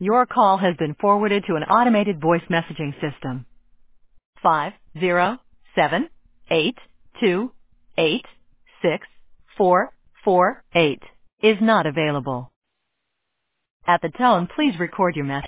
Your call has been forwarded to an automated voice messaging system. 507-828-6448 is not available. At the tone, please record your message.